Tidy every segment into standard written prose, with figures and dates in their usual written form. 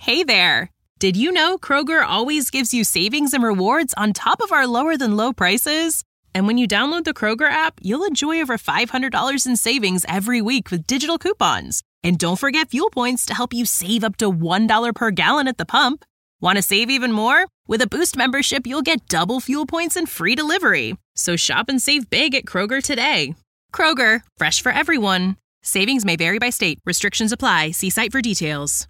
Hey there! Did you know Kroger always gives you savings and rewards on top of our lower-than-low prices? And when you download the Kroger app, you'll enjoy over $500 in savings every week with digital coupons. And don't forget fuel points to help you save up to $1 per gallon at the pump. Want to save even more? With a Boost membership, you'll get double fuel points and free delivery. So shop and save big at Kroger today. Kroger, fresh for everyone. Savings may vary by state. Restrictions apply. See site for details.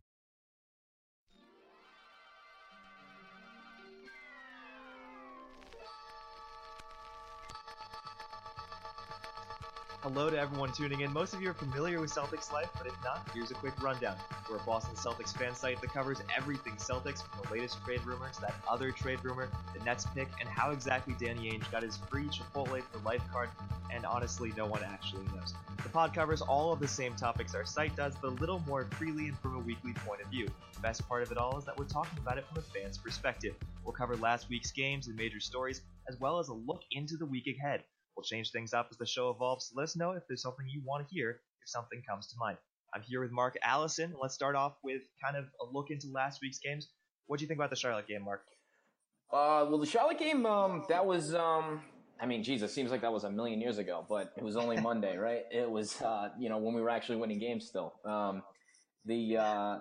Hello to everyone tuning in. Most of you are familiar with Celtics Life, but if not, here's a quick rundown. We're a Boston Celtics fan site that covers everything Celtics, from the latest trade rumor to that other trade rumor, the Nets pick, and how exactly Danny Ainge got his free Chipotle for life card, and honestly, no one actually knows. The pod covers all of the same topics our site does, but a little more freely and from a weekly point of view. The best part of it all is that we're talking about it from a fan's perspective. We'll cover last week's games and major stories, as well as a look into the week ahead. We'll change things up as the show evolves, so let us know if there's something you want to hear, if something comes to mind. I'm here with Mark Allison, and let's start off with kind of a look into last week's games. What do you think about the Charlotte game, Mark? Well, the Charlotte game, that was, it seems like that was a million years ago, but it was only Monday, right? It was, when we were actually winning games still. That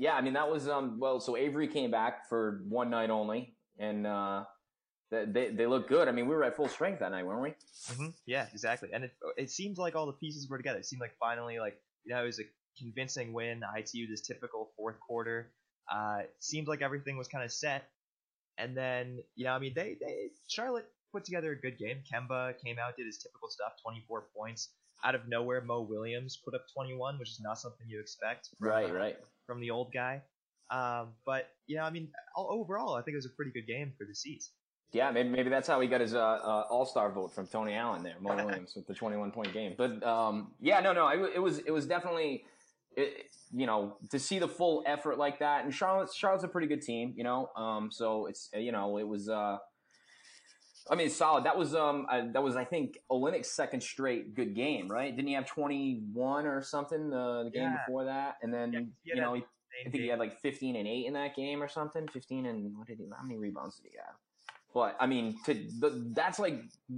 was, so Avery came back for one night only, and, They look good. I mean, we were at full strength that night, weren't we? Mm-hmm. Yeah, exactly. And it seemed like all the pieces were together. It seemed like finally, it was a convincing win. ITU, this typical fourth quarter. It seemed like everything was kind of set. And then, Charlotte put together a good game. Kemba came out, did his typical stuff, 24 points. Out of nowhere, Mo Williams put up 21, which is not something you expect from the old guy. Overall, I think it was a pretty good game for the C's. Yeah, maybe that's how he got his all-star vote from Tony Allen there, Mo Williams, with the 21-point game. But it was definitely, to see the full effort like that. And Charlotte's a pretty good team, so it's it was. It's solid. That was I think Olynyk's second straight good game, right? Didn't he have 21 or something the game before that? And then I think he had like 15 and 8 in that game or something. 15 and how many rebounds did he have? But I mean, that's like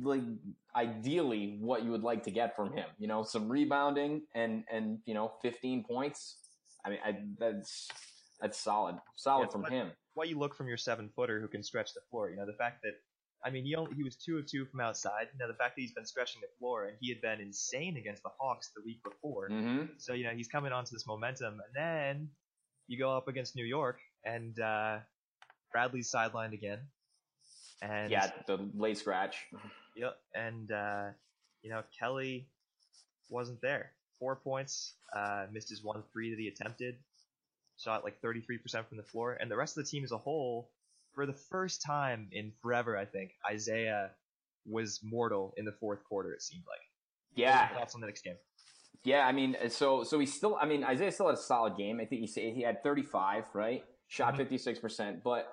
ideally what you would like to get from him. Some rebounding and 15 points. I mean, that's solid from him. What you look from your 7-footer who can stretch the floor. The fact that he was 2 of 2 from outside. The fact that he's been stretching the floor, and he had been insane against the Hawks the week before. Mm-hmm. So he's coming onto this momentum, and then you go up against New York, and Bradley's sidelined again. And the late scratch. Yep, and Kelly wasn't there. 4 points, missed his 1 3 that he attempted, shot like 33% from the floor, and the rest of the team as a whole, for the first time in forever, I think, Isaiah was mortal in the fourth quarter. It seemed like. Yeah. Thoughts on the next game? Yeah, so he's still. Isaiah still had a solid game. I think he had 35, right? Shot 56%, but.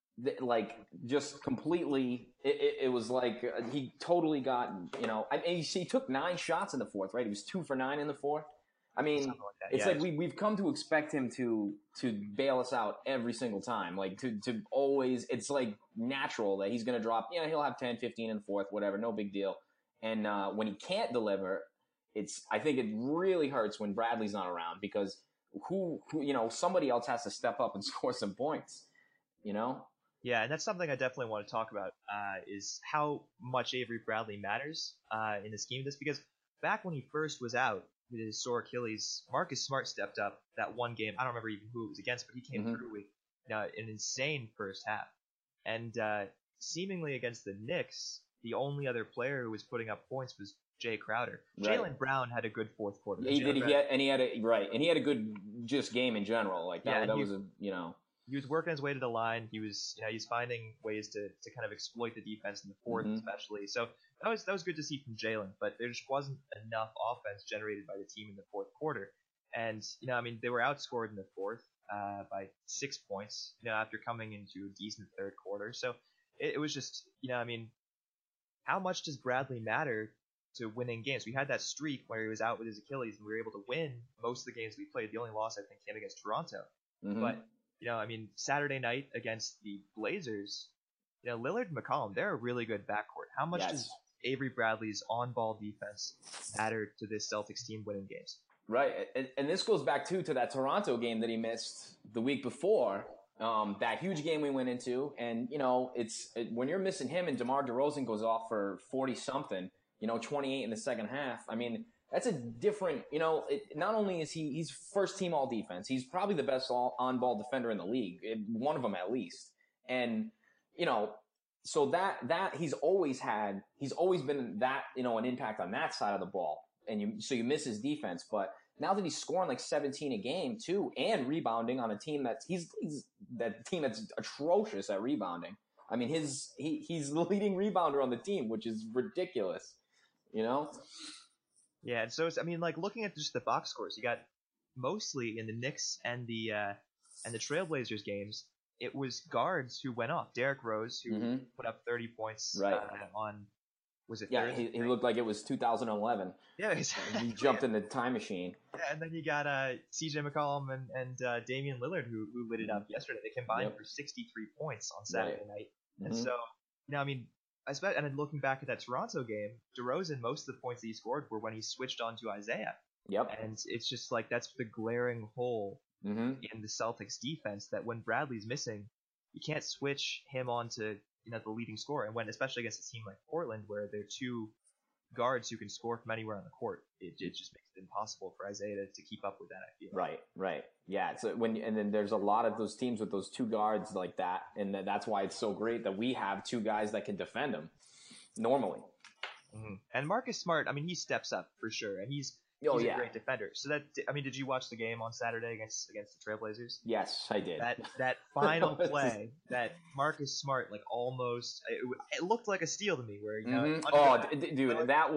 Just completely, it was like he totally got, he took 9 shots in the fourth, right? He was 2 for 9 in the fourth. I mean, it's like we've come to expect him to bail us out every single time, like to always, it's like natural that he's going to drop, he'll have 10, 15 in the fourth, whatever, no big deal. And when he can't deliver, I think it really hurts when Bradley's not around, because who somebody else has to step up and score some points, Yeah, and that's something I definitely want to talk about, is how much Avery Bradley matters in the scheme of this. Because back when he first was out with his sore Achilles, Marcus Smart stepped up that one game. I don't remember even who it was against, but he came through with an insane first half. And seemingly against the Knicks, the only other player who was putting up points was Jay Crowder. Right. Jaylen Brown had a good fourth quarter. He did. He had a good just game in general. Like that was He was working his way to the line. He's finding ways to kind of exploit the defense in the fourth, especially. So that was good to see from Jaylen, but there just wasn't enough offense generated by the team in the fourth quarter. And they were outscored in the fourth by 6 points. After coming into a decent third quarter. So it was just how much does Bradley matter to winning games? We had that streak where he was out with his Achilles, and we were able to win most of the games we played. The only loss I think came against Toronto, but I mean, Saturday night against the Blazers, Lillard and McCollum, they're a really good backcourt. How much Yes. does Avery Bradley's on-ball defense matter to this Celtics team winning games? Right, and this goes back to that Toronto game that he missed the week before, that huge game we went into, and when you're missing him and DeMar DeRozan goes off for 40-something, 28 in the second half. I mean, that's a different. Not only is he's first team all defense, he's probably the best on-ball defender in the league, one of them at least, and so that he's always been that an impact on that side of the ball, and you miss his defense, but now that he's scoring like 17 a game too, and rebounding on a team that's he's that team that's atrocious at rebounding. I mean, he's the leading rebounder on the team, which is ridiculous, Yeah, and so looking at just the box scores, you got mostly in the Knicks and the Trailblazers games, it was guards who went off. Derrick Rose, who put up 30 points on. Was it? Yeah, Thursday? he looked like it was 2011. Yeah, exactly. He jumped in the time machine. Yeah, and then you got C.J. McCollum and Damian Lillard who lit it up yesterday. They combined for 63 points on Saturday night, and so and then looking back at that Toronto game, DeRozan, most of the points that he scored were when he switched on to Isaiah. Yep. And it's just like that's the glaring hole in the Celtics defense, that when Bradley's missing, you can't switch him on to the leading scorer, and especially against a team like Portland where there are two guards who can score from anywhere on the court, it just makes it impossible for Isaiah to keep up with that, I feel. Right. Yeah. So and then there's a lot of those teams with those two guards like that, and that's why it's so great that we have two guys that can defend him normally. And Marcus Smart, he steps up for sure, and he's a great defender. So did you watch the game on Saturday against the Trailblazers? Yes, I did. That final play, that Marcus Smart almost it looked like a steal to me. Where dude, that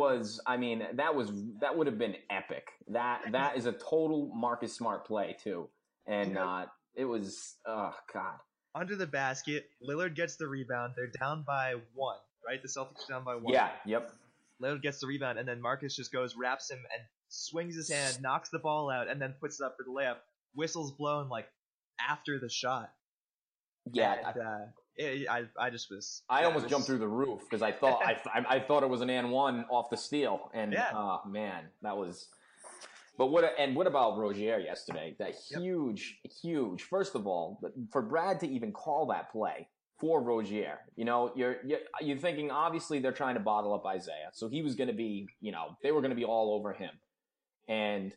would have been epic. That is a total Marcus Smart play too, and it was God. Under the basket, Lillard gets the rebound. They're down by 1, right? The Celtics are down by 1. Yeah. Yep. Lillard gets the rebound, and then Marcus just wraps him, and swings his hand, knocks the ball out, and then puts it up for the layup. Whistle's blown after the shot. Yeah, and, I just was. I almost jumped through the roof because I thought I thought it was an and one off the steal, and oh man, that was. But what about Rozier yesterday? That huge. First of all, for Brad to even call that play for Rozier, you're thinking obviously they're trying to bottle up Isaiah, so he was going to be, they were going to be all over him, and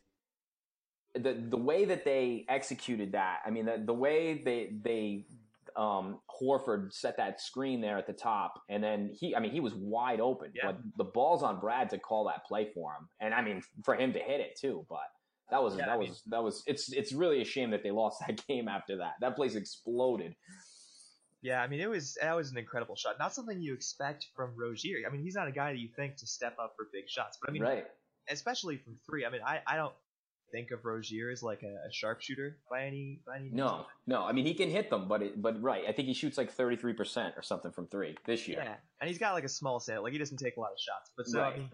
the way that they executed that, the way they Horford set that screen there at the top, and then he was wide open. Yeah. But the ball's on Brad to call that play for him, and for him to hit it too. But that was it's really a shame that they lost that game after that. That place exploded. Yeah, that was an incredible shot. Not something you expect from Rozier. He's not a guy that you think to step up for big shots. But right. Especially from three. I don't think of Rozier as like a sharpshooter by any means. No. He can hit them, but right. I think he shoots 33% or something from three this year. Yeah, and he's got a small sample. He doesn't take a lot of shots. But so right.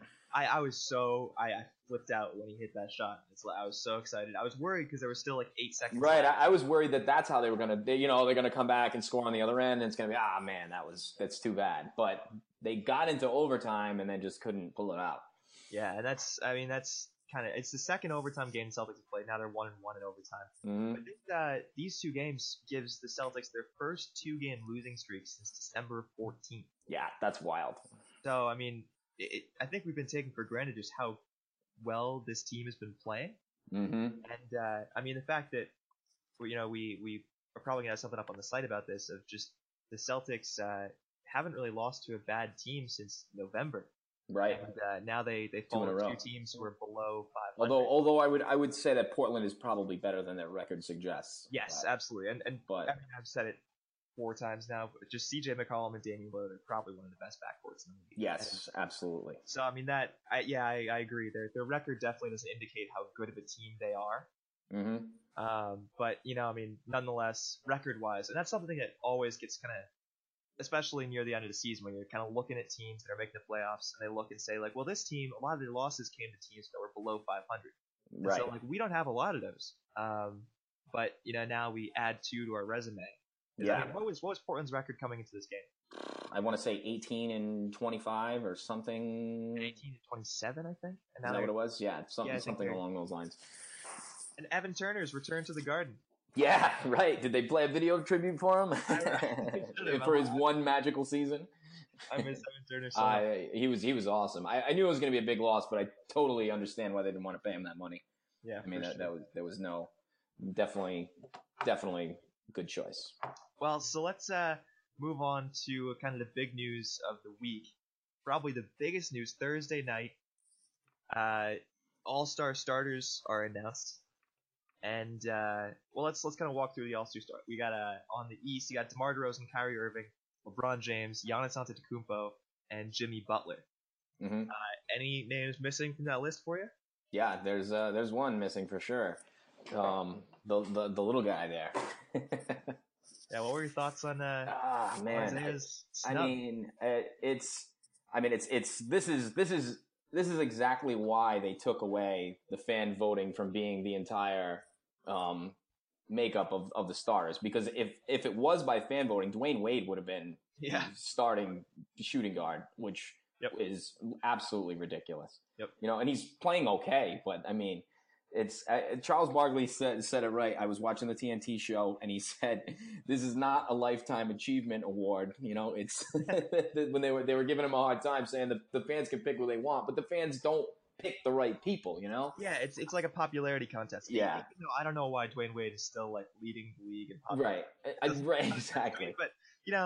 I flipped out when he hit that shot. I was so excited. I was worried because there was still 8 seconds. Right, I was worried that's how they were gonna. They're gonna come back and score on the other end, and it's gonna be man, that's too bad. But they got into overtime and then just couldn't pull it out. Yeah, and that's kind of, it's the second overtime game the Celtics have played. Now they're 1-1 in overtime. Mm-hmm. But these 2 games gives the Celtics their first 2-game losing streak since December 14th. Yeah, that's wild. So I think we've been taking for granted just how well this team has been playing. Mm-hmm. And the fact that we are probably gonna have something up on the site about this, of just the Celtics haven't really lost to a bad team since November. Right. And now they fall to 2 teams who are below 500. Although I would say that Portland is probably better than their record suggests. Yes, absolutely. But I've said it 4 times now, but just C.J. McCollum and Damian Lillard are probably one of the best backcourts in the league. Yes, absolutely. So I agree. Their record definitely doesn't indicate how good of a team they are. Mm-hmm. But nonetheless, record-wise, and that's something that always gets kind of, especially near the end of the season, when you're kind of looking at teams that are making the playoffs, and they look and say well, this team, a lot of their losses came to teams that were below 500. Right. So we don't have a lot of those. but now we add 2 to our resume. Yeah. I mean, what was Portland's record coming into this game? I want to say 18-25 or something. 18-27, I think. And Is that what it was? Yeah, something they're- along those lines. And Evan Turner's returned to the Garden. Yeah, right. Did they play a video tribute for him for his one magical season? I miss Evan Turner so much. He was awesome. I knew it was going to be a big loss, but I totally understand why they didn't want to pay him that money. Yeah, I mean for sure. there was no definitely good choice. Well, so let's move on to kind of the big news of the week. Probably the biggest news Thursday night. All-Star starters are announced, and let's kind of walk through the All-Star start. We got on the East, you got DeMar DeRozan, Kyrie Irving, LeBron James, Giannis Antetokounmpo, and Jimmy Butler. Mm-hmm. Any names missing from that list for you? Yeah, there's one missing for sure. The little guy there. Yeah, what were your thoughts on man, Isaiah's snub? This is exactly why they took away the fan voting from being the entire makeup of the stars. Because if it was by fan voting, Dwayne Wade would have been starting shooting guard, which is absolutely ridiculous. Yep. And he's playing okay, but I mean, it's Charles Barkley said it right. I was watching the TNT show, and he said, "This is not a lifetime achievement award." It's when they were giving him a hard time, saying that the fans can pick who they want, but the fans don't pick the right people. Yeah, it's like a popularity contest. Yeah. I don't know why Dwayne Wade is still like leading the league in popularity. Right, exactly. But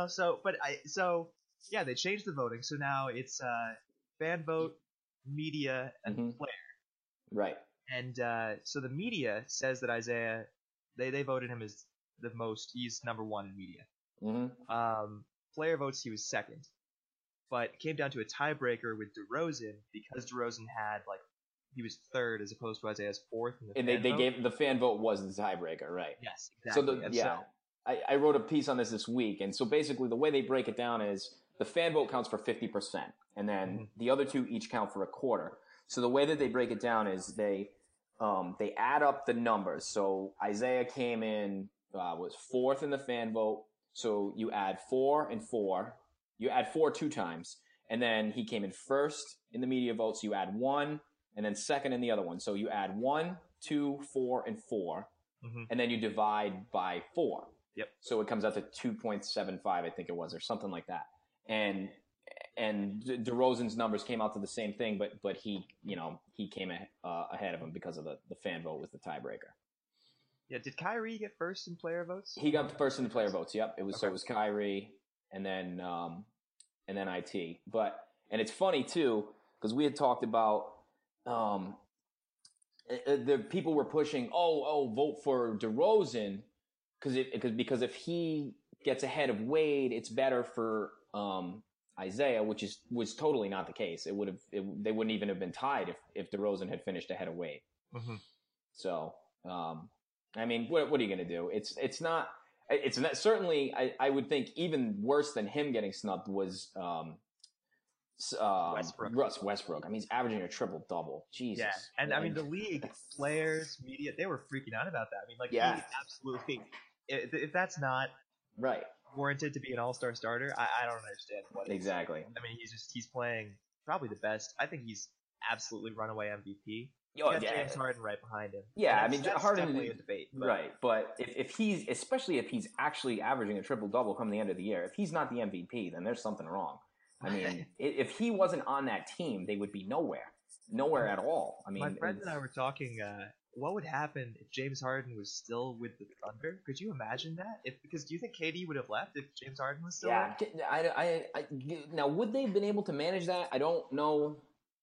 they changed the voting, so now it's fan vote, media, and player. Right. And so the media says that Isaiah, they voted him as the most. He's number 1 in media. Mm-hmm. Player votes, he was second, but it came down to a tiebreaker with DeRozan because DeRozan had he was third as opposed to Isaiah's fourth. And they gave the fan vote was the tiebreaker, right? Yes, exactly. I wrote a piece on this week, and so basically the way they break it down is the fan vote counts for 50%, and then the other two each count for a quarter. So the way that they break it down is they add up the numbers. So Isaiah came in, was fourth in the fan vote. So you add 4 and 4. You add 4 2 times. And then he came in first in the media vote. So you add 1 and then second in the other one. So you add 1, 2, 4, and 4. And then you divide by 4. Yep. So it comes out to 2.75, I think it was, or something like that. And DeRozan's numbers came out to the same thing, but he came ahead of him because of the fan vote was the tiebreaker. Yeah, did Kyrie get first in player votes? He got first in the player votes. Yep, it was so it was Kyrie and then IT. And it's funny too because we had talked about the people were pushing vote for DeRozan because if he gets ahead of Wade, it's better for Isaiah, which was totally not the case. They wouldn't even have been tied if DeRozan had finished ahead of Wade. So, I mean, what are you going to do? It's not certainly. I would think even worse than him getting snubbed was Westbrook. Russ Westbrook. I mean, he's averaging a triple double. Jesus. Yeah, and I mean the league, players, media, they were freaking out about that. I mean, he absolutely. If that's not right. warranted to be an all-star starter, I don't understand what exactly. I mean, he's playing probably the best. I think he's absolutely runaway MVP. James Harden right behind him. Yeah, I mean, that's Harden definitely a debate. Right, but if he's, especially if he's actually averaging a triple double come the end of the year, if he's not the MVP, then there's something wrong. I mean, if he wasn't on that team, they would be nowhere at all. I mean, my friend and I were talking. What would happen if James Harden was still with the Thunder? Could you imagine that? Because do you think KD would have left if James Harden was still there? I now would they have been able to manage that? I don't know.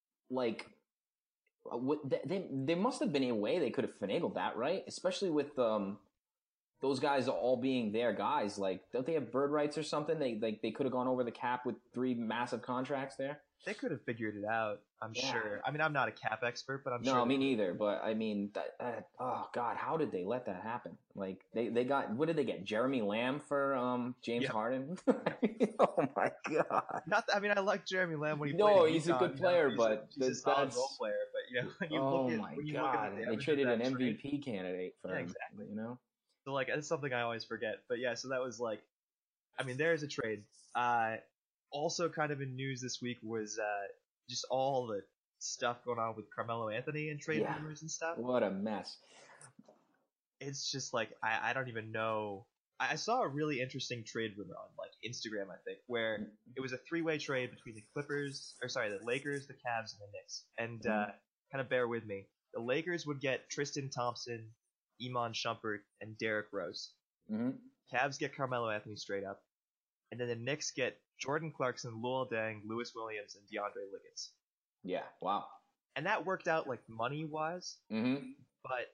They must have been a way they could have finagled that, right? Especially with those guys all being their guys. Don't they have bird rights or something? They could have gone over the cap with 3 massive contracts there. They could have figured it out, I'm sure. I mean, I'm not a cap expert, but I'm sure. No, me neither. But I mean, oh God, how did they let that happen? They got, what did they get? Jeremy Lamb for James Harden? Oh my God. I like Jeremy Lamb when he played. No, he's a good player, but he's a solid role player. But when you look at they traded an MVP candidate for him. Exactly. So like that's something I always forget. But yeah, so that was like, I mean, there's a trade. Also kind of in news this week was just all the stuff going on with Carmelo Anthony and trade rumors and stuff. What a mess. It's just like I don't even know. I saw a really interesting trade rumor on like Instagram, I think, where it was a 3-way trade between the Lakers, the Cavs, and the Knicks. And kind of bear with me. The Lakers would get Tristan Thompson, Iman Shumpert, and Derrick Rose. Mm-hmm. Cavs get Carmelo Anthony straight up. And then the Knicks get Jordan Clarkson, Luol Deng, Lewis Williams, and DeAndre Liggins. Yeah, wow. And that worked out like money-wise. Mm-hmm. But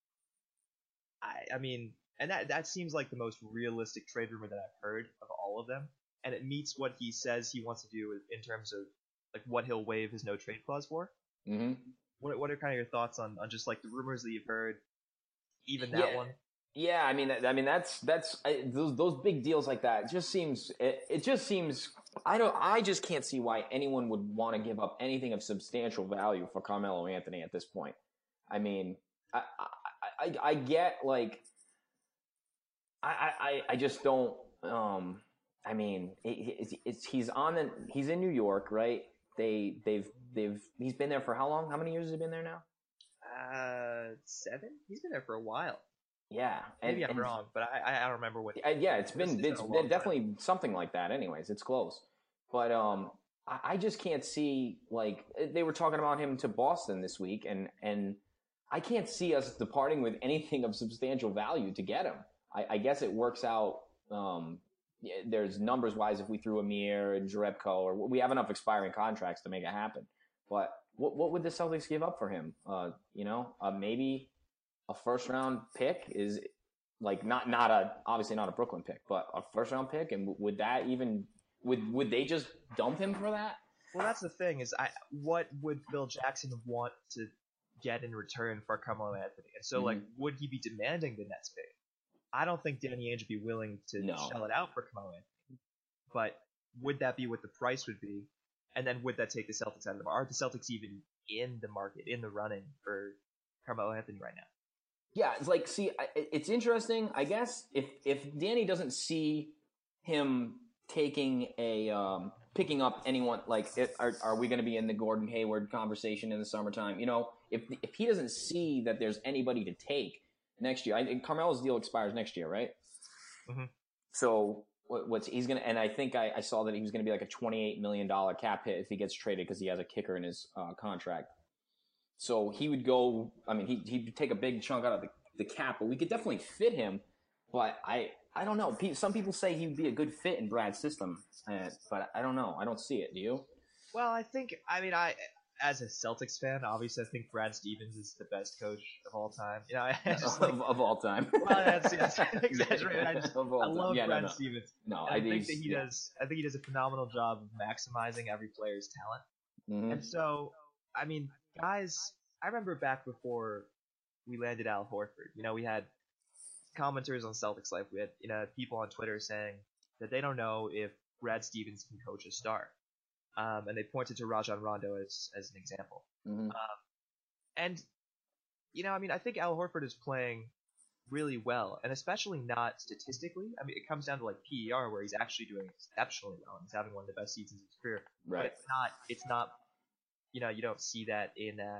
I mean, and that seems like the most realistic trade rumor that I've heard of all of them, and it meets what he says he wants to do in terms of like what he'll waive his no trade clause for. Mm-hmm. What are kind of your thoughts on just like the rumors that you've heard, even that one? Yeah, I mean that's those big deals like that. It just seems I just can't see why anyone would want to give up anything of substantial value for Carmelo Anthony at this point. I mean, I get like I just don't. I mean, he's in New York, right? He's been there for how long? How many years has he been there now? 7. He's been there for a while. Yeah, maybe I'm wrong, but I don't remember what. It's been definitely something like that. Anyways, it's close, but I just can't see, like, they were talking about him to Boston this week, and I can't see us departing with anything of substantial value to get him. I guess it works out. There's numbers wise if we threw Amir and Jerebko, or we have enough expiring contracts to make it happen. But what would the Celtics give up for him? Maybe a first round pick is like obviously not a Brooklyn pick, but a first round pick, and would they just dump him for that? Well, that's the thing is what would Phil Jackson want to get in return for Carmelo Anthony? And so like, would he be demanding the Nets pick? I don't think Danny Ainge would be willing to shell it out for Carmelo Anthony. But would that be what the price would be? And then would that take the Celtics out of them? Are the Celtics even in the market, in the running for Carmelo Anthony right now? Yeah, it's like, see, it's interesting. I guess if Danny doesn't see him taking picking up anyone, like, are we going to be in the Gordon Hayward conversation in the summertime? You know, if he doesn't see that there's anybody to take next year, I think Carmelo's deal expires next year, right? Mm-hmm. So he's gonna, and I think I saw that he was going to be like a $28 million cap hit if he gets traded because he has a kicker in his contract. So he would go. I mean, he'd take a big chunk out of the cap, but we could definitely fit him. But I don't know. Some people say he would be a good fit in Brad's system, but I don't know. I don't see it. Do you? Well, as a Celtics fan, obviously, I think Brad Stevens is the best coach of all time. You know, of all time. Well, that's exaggerated. I love Brad Stevens. No, I think that he does. I think he does a phenomenal job of maximizing every player's talent. Mm-hmm. And so, I mean, guys, I remember back before we landed Al Horford. You know, we had commenters on Celtics Life. We had people on Twitter saying that they don't know if Brad Stevens can coach a star. And they pointed to Rajon Rondo as an example. Mm-hmm. And, I mean, I think Al Horford is playing really well, and especially not statistically. I mean, it comes down to like PER, where he's actually doing exceptionally well. He's having one of the best seasons of his career. Right. But it's not, you don't see that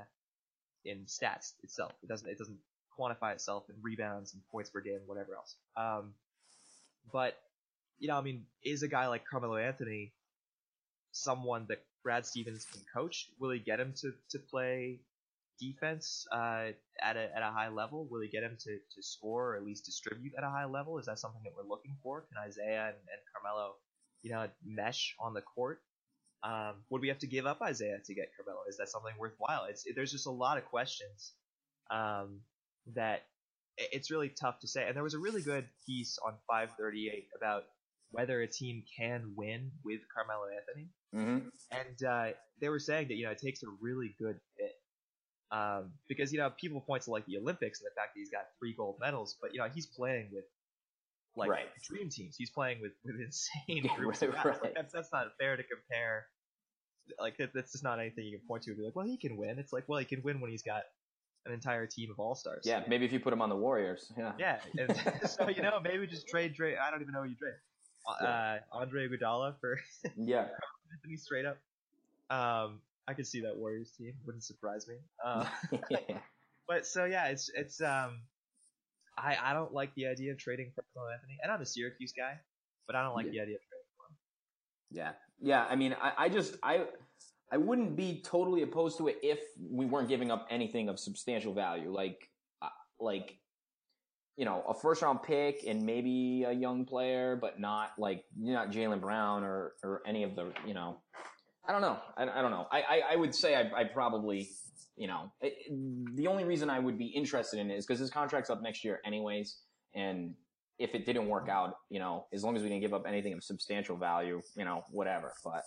in stats itself. It doesn't quantify itself in rebounds and points per game, whatever else. But, I mean, is a guy like Carmelo Anthony someone that Brad Stevens can coach? Will he get him to play defense at a high level? Will he get him to score or at least distribute at a high level? Is that something that we're looking for? Can Isaiah and Carmelo, mesh on the court? Would we have to give up Isaiah to get Carmelo? Is that something worthwhile? There's just a lot of questions that it's really tough to say. And there was a really good piece on 538 about whether a team can win with Carmelo Anthony. Mm-hmm. And they were saying that, it takes a really good fit. Because, people point to like the Olympics and the fact that he's got 3 gold medals, but, he's playing with like dream teams. He's playing with insane groups of guys. Right. Like, that's not fair to compare. Like, that's just not anything you can point to and be like, well, he can win. It's like, well, he can win when he's got an entire team of all-stars. Yeah, maybe if you put him on the Warriors. Yeah. Yeah. And so, maybe just trade Dre. I don't even know who you trade. Andre Iguodala for Yeah. Anthony straight up. I could see that Warriors team. Wouldn't surprise me. Yeah. But so yeah, it's I don't like the idea of trading for Carmelo Anthony, and I'm a Syracuse guy, but I don't like the idea of trading for him. Yeah. I mean, I wouldn't be totally opposed to it if we weren't giving up anything of substantial value, like a first round pick and maybe a young player, but not Jaylen Brown or any of the I don't know. I don't know. I would say I probably the only reason I would be interested in it is because his contract's up next year anyways, and if it didn't work out, as long as we didn't give up anything of substantial value, whatever. But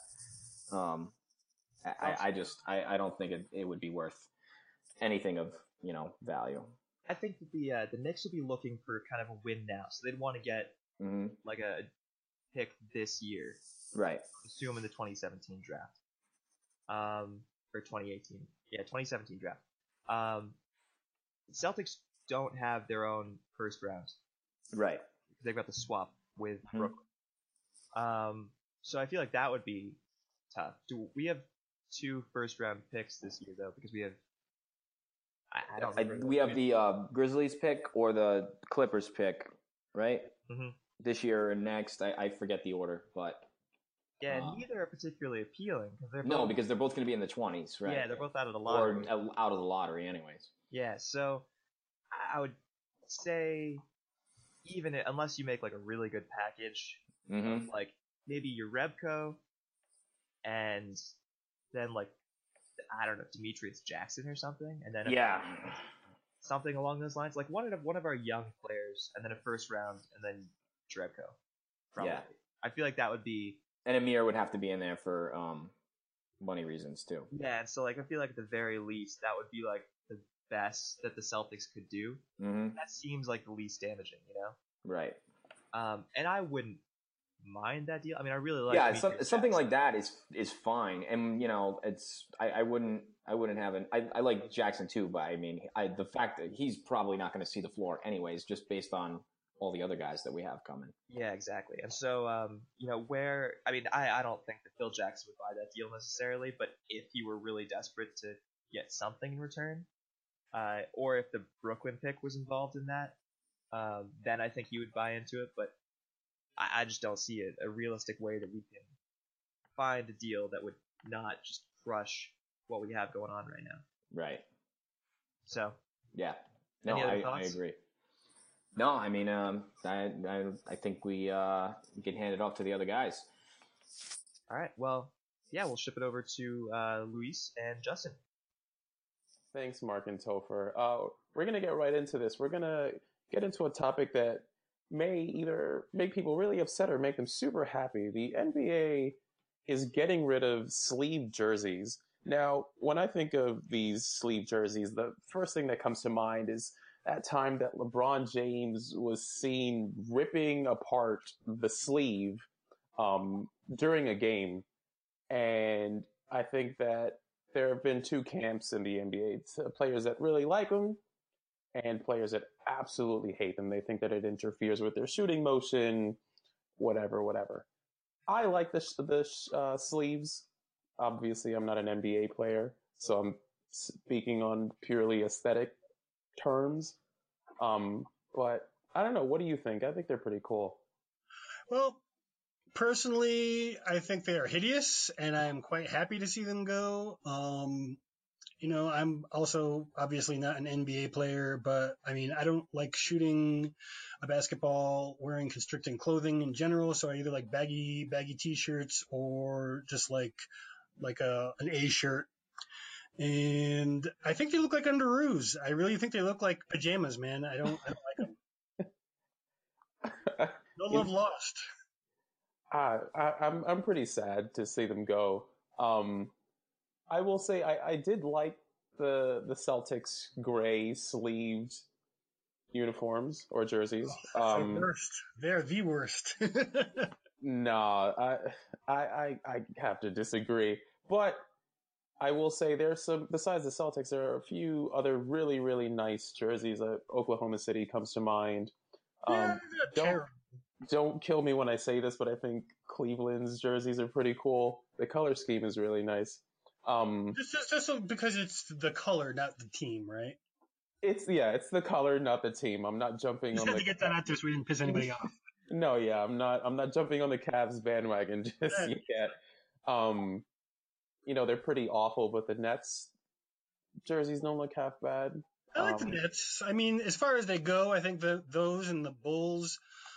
I don't think it would be worth anything of value. I think that the Knicks would be looking for kind of a win now, so they'd want to get like a pick this year, right? Assume in the 2017 draft, or 2018, 2017 draft. Celtics don't have their own first round, right? They've got the swap with Brooklyn. So I feel like that would be tough. Do we have 2 first round picks this year though? Because we have. I don't remember. We have the Grizzlies pick or the Clippers pick, right? Mm-hmm. This year and next. I forget the order, but yeah, neither are particularly appealing. Because they're both going to be in the 20s, right? Yeah, they're both out of the lottery. Or out of the lottery, anyways. Yeah, so I would say even unless you make like a really good package, like maybe your Rebko, and then like I don't know, Demetrius Jackson or something, and then something along those lines, like one of our young players, and then a first round, and then Rebko. Probably. Yeah, I feel like that would be. And Amir would have to be in there for money reasons too. Yeah, and so like I feel like at the very least that would be like the best that the Celtics could do. Mm-hmm. That seems like the least damaging, Right. And I wouldn't mind that deal. I mean, I really like. Something like that is fine, and it's I wouldn't have an I like Jackson too, but I mean the fact that he's probably not going to see the floor anyways, just based on all the other guys that we have coming. Yeah, exactly. And so I don't think that Phil Jackson would buy that deal necessarily, but if he were really desperate to get something in return, or if the Brooklyn pick was involved in that, then I think he would buy into it. But I just don't see a realistic way that we can find a deal that would not just crush what we have going on right now. Right. So. Yeah. No, I agree. No, I mean, I think we can hand it off to the other guys. All right. Well, yeah, we'll ship it over to Luis and Justin. Thanks, Mark and Topher. We're going to get right into this. We're going to get into a topic that may either make people really upset or make them super happy. The NBA is getting rid of sleeve jerseys. Now, when I think of these sleeve jerseys, the first thing that comes to mind is that time that LeBron James was seen ripping apart the sleeve during a game. And I think that there have been 2 camps in the NBA, players that really like them and players that absolutely hate them. They think that it interferes with their shooting motion, whatever. I like the sleeves. Obviously, I'm not an NBA player, so I'm speaking on purely aesthetic terms. But I don't know. What do you think? I think they're pretty cool. Well, personally, I think they are hideous, and I'm quite happy to see them go. I'm also obviously not an NBA player, but I mean, I don't like shooting a basketball wearing constricting clothing in general. So I either like baggy t-shirts or just like an A shirt. And I think they look like underoos. I really think they look like pajamas, man. I don't like them. No love lost. I'm pretty sad to see them go. I will say I did like the Celtics gray sleeved uniforms or jerseys. The worst. They're the worst. No, I have to disagree. But I will say there's some, besides the Celtics, there are a few other really, really nice jerseys. Oklahoma City comes to mind. Yeah, Um, they're not don't terrible. don't kill me when I say this, but I think Cleveland's jerseys are pretty cool. The color scheme is really nice. Just so, because it's the color, not the team, right? It's the color, not the team. I'm not jumping Just on had the to get that out there so we didn't piss anybody off. No, yeah, I'm not jumping on the Cavs bandwagon just Yeah. yet. They're pretty awful, but the Nets jerseys don't look half bad. I like the Nets. I mean, as far as they go, I think those and the Bulls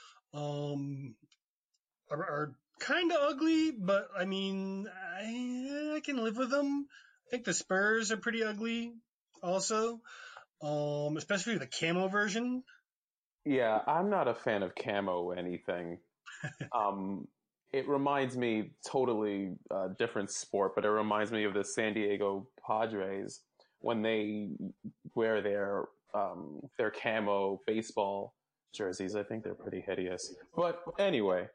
are kind of ugly, but I mean, I can live with them. I think the Spurs are pretty ugly, also, especially the camo version. Yeah, I'm not a fan of camo anything. It reminds me totally different sport, but it reminds me of the San Diego Padres when they wear their camo baseball jerseys. I think they're pretty hideous. But anyway,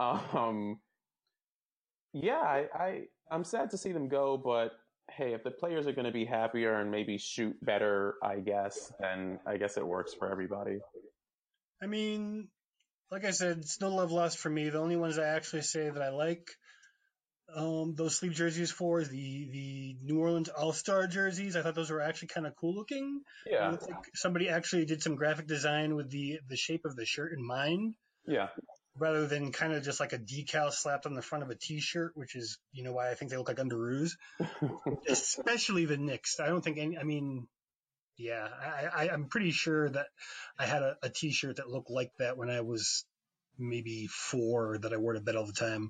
yeah, I'm sad to see them go, but hey, if the players are going to be happier and maybe shoot better, then I guess it works for everybody. I mean, like I said, it's no love lost for me. The only ones I actually say that I like those sleeve jerseys for is the New Orleans All-Star jerseys. I thought those were actually kind of cool looking. Yeah. It looks like somebody actually did some graphic design with the shape of the shirt in mind. Yeah. Rather than kind of just like a decal slapped on the front of a t-shirt, which is, why I think they look like underoos. Especially the Knicks. I don't think yeah, I'm pretty sure that I had a t-shirt that looked like that when I was maybe 4 that I wore to bed all the time.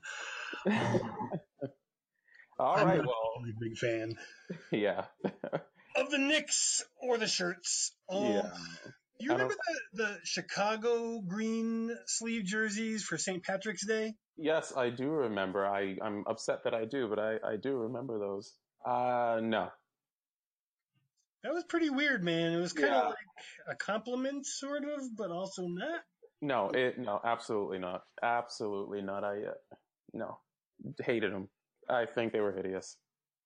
I'm not well, a big fan. Yeah. Of the Knicks or the shirts. Yeah. You remember the Chicago green sleeve jerseys for St. Patrick's Day? Yes, I do remember. I'm upset that I do, but I do remember those. No. That was pretty weird, man. It was kind of like a compliment, sort of, but also not. No, absolutely not. Absolutely not. No, hated them. I think they were hideous.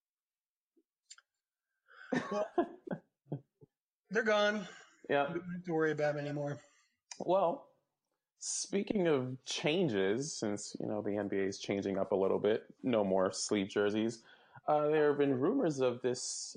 Well, they're gone. Yeah. We don't have to worry about them anymore. Well, speaking of changes, since the NBA is changing up a little bit, no more sleeve jerseys. There have been rumors of this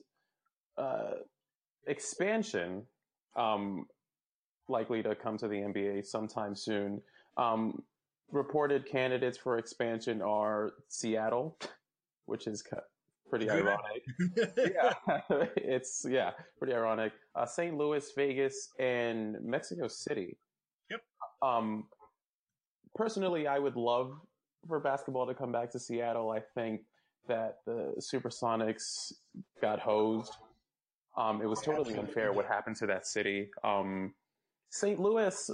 expansion likely to come to the NBA sometime soon. Reported candidates for expansion are Seattle, which is pretty ironic. It's pretty ironic. St. Louis, Vegas, and Mexico City. Yep. Personally, I would love for basketball to come back to Seattle. I think that the Supersonics got hosed. It was totally unfair what happened to that city. St. Louis,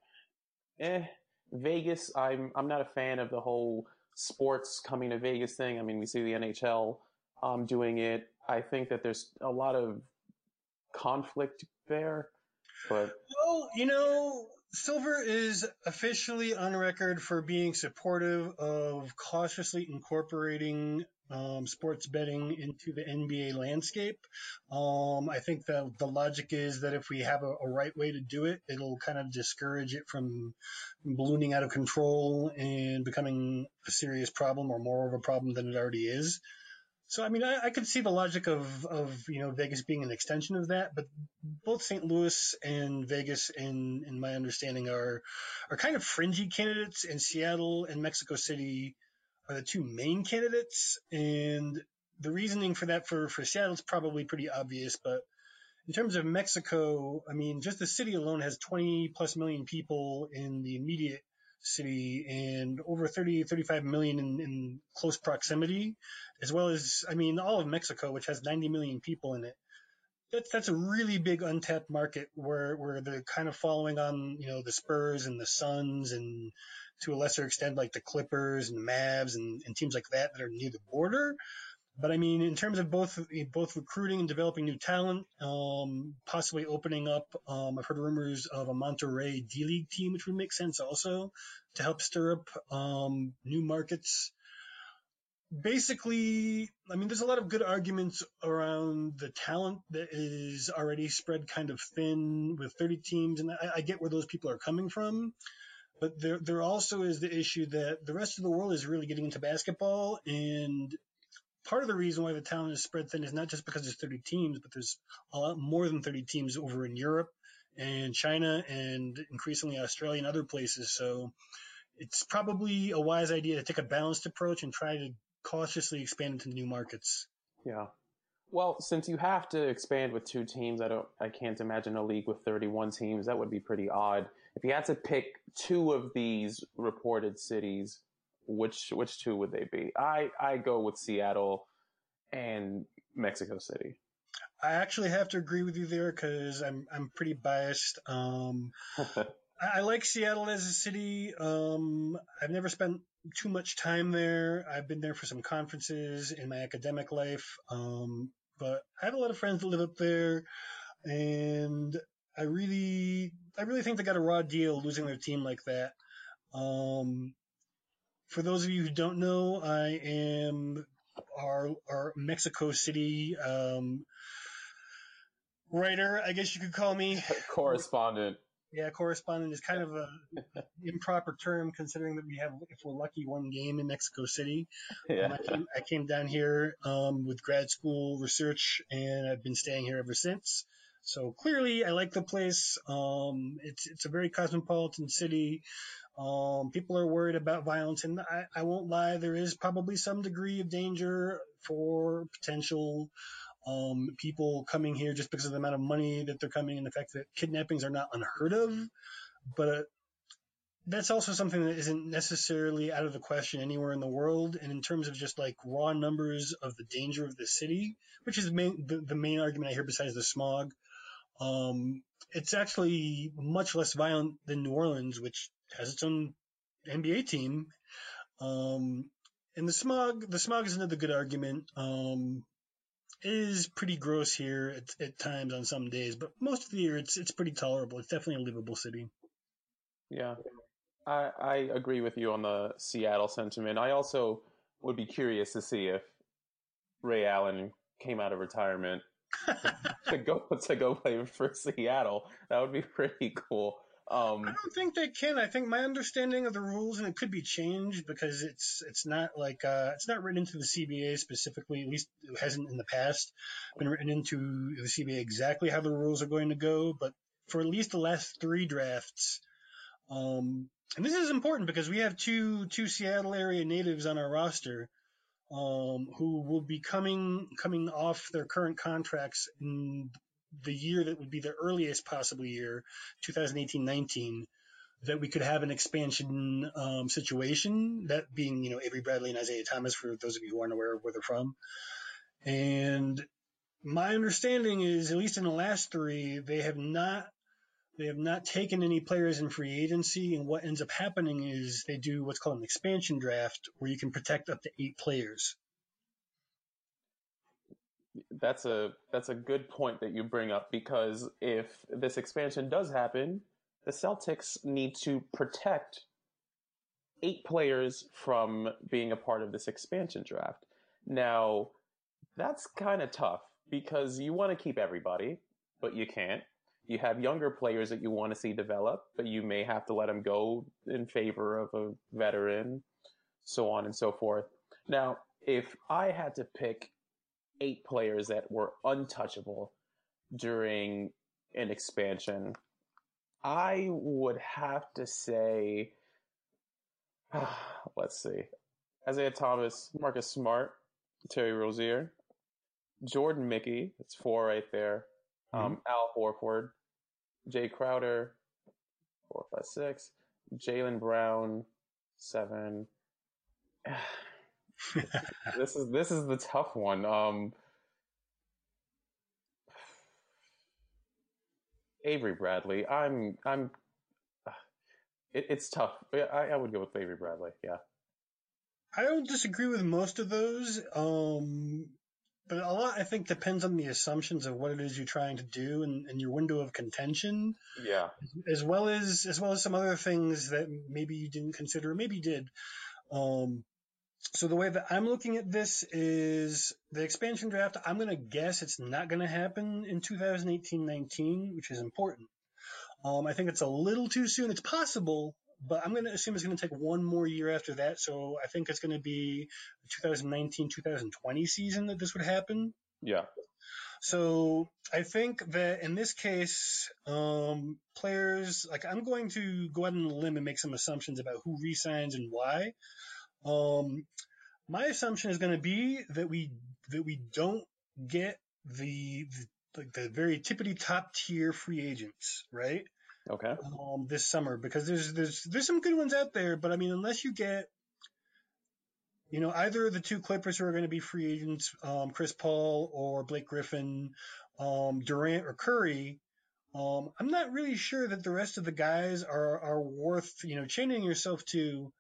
Vegas, I'm not a fan of the whole sports coming to Vegas thing. I mean, we see the NHL doing it. I think that there's a lot of conflict there. But well, Silver is officially on record for being supportive of cautiously incorporating sports betting into the NBA landscape. I think that the logic is that if we have a right way to do it, it'll kind of discourage it from ballooning out of control and becoming a serious problem or more of a problem than it already is. So, I mean, I could see the logic of Vegas being an extension of that, but both St. Louis and Vegas, in my understanding, are kind of fringy candidates, and Seattle and Mexico City are the two main candidates. And the reasoning for that for Seattle is probably pretty obvious, but in terms of Mexico, I mean, just the city alone has 20 plus million people in the immediate city and over 35 million in close proximity, as well as, I mean, all of Mexico, which has 90 million people in it. That's a really big untapped market where they're kind of following on, the Spurs and the Suns and to a lesser extent, like the Clippers and the Mavs and teams like that are near the border. But I mean, in terms of both recruiting and developing new talent, possibly opening up, I've heard rumors of a Monterrey D-League team, which would make sense also to help stir up new markets. basically, I mean, there's a lot of good arguments around the talent that is already spread kind of thin with 30 teams, and I get where those people are coming from. But there also is the issue that the rest of the world is really getting into basketball, and part of the reason why the talent is spread thin is not just because there's 30 teams, but there's a lot more than 30 teams over in Europe and China and increasingly Australia and other places. So it's probably a wise idea to take a balanced approach and try to cautiously expand into new markets. Yeah. Well, since you have to expand with 2 teams, I can't imagine a league with 31 teams. That would be pretty odd. If you had to pick 2 of these reported cities, which 2 would they be? I go with Seattle and Mexico City. I actually have to agree with you there because I'm pretty biased. I like Seattle as a city. I've never spent too much time there. I've been there for some conferences in my academic life. But I have a lot of friends that live up there, and I really think they got a raw deal losing their team like that. For those of you who don't know, I am our Mexico City writer, I guess you could call me. Correspondent. Yeah, correspondent is kind of a improper term considering that we have, if we're lucky, 1 game in Mexico City. Yeah. I came down here with grad school research, and I've been staying here ever since. So clearly, I like the place. It's a very cosmopolitan city. People are worried about violence, and I won't lie, there is probably some degree of danger for potential people coming here just because of the amount of money that they're coming and the fact that kidnappings are not unheard of. But that's also something that isn't necessarily out of the question anywhere in the world. And in terms of just like raw numbers of the danger of the city, which is the main argument I hear besides the smog, it's actually much less violent than New Orleans, which has its own NBA team. And the smog is another good argument. It is pretty gross here at times on some days, but most of the year it's pretty tolerable. It's definitely a livable city. Yeah. I agree with you on the Seattle sentiment. I also would be curious to see if Ray Allen came out of retirement to go play for Seattle. That would be pretty cool. I don't think they can. I think my understanding of the rules, and it could be changed because it's not like it's not written into the CBA specifically. At least it hasn't in the past been written into the CBA exactly how the rules are going to go. But for at least the last 3 drafts, and this is important because we have two Seattle area natives on our roster who will be coming off their current contracts in the year that would be the earliest possible year, 2018-19, that we could have an expansion situation, that being, Avery Bradley and Isaiah Thomas, for those of you who aren't aware of where they're from. And my understanding is, at least in the last 3, they have not taken any players in free agency, and what ends up happening is they do what's called an expansion draft, where you can protect up to 8 players. That's a good point that you bring up, because if this expansion does happen, the Celtics need to protect 8 players from being a part of this expansion draft. Now, that's kind of tough because you want to keep everybody, but you can't. You have younger players that you want to see develop, but you may have to let them go in favor of a veteran, so on and so forth. Now, if I had to pick 8 players that were untouchable during an expansion, I would have to say, let's see, Isaiah Thomas, Marcus Smart, Terry Rozier, Jordan Mickey, that's 4 right there, Al Horford, Jay Crowder, 4, 5, 6, Jaylen Brown, 7. This is the tough one. Avery Bradley. It's tough. I would go with Avery Bradley. Yeah. I don't disagree with most of those. But a lot, I think, depends on the assumptions of what it is you're trying to do and your window of contention. Yeah. As well as some other things that maybe you didn't consider, maybe you did. So the way that I'm looking at this is the expansion draft. I'm going to guess it's not going to happen in 2018-19, which is important. I think it's a little too soon. It's possible, but I'm going to assume it's going to take one more year after that. So I think it's going to be the 2019-2020 season that this would happen. Yeah. So I think that in this case, players, like, I'm going to go out on a limb and make some assumptions about who re-signs and why. My assumption is going to be that we don't get the very tippity top tier free agents, right? Okay. This summer, because there's some good ones out there, but I mean, unless you get, either of the two Clippers who are going to be free agents, Chris Paul or Blake Griffin, Durant or Curry, I'm not really sure that the rest of the guys are worth, chaining yourself to,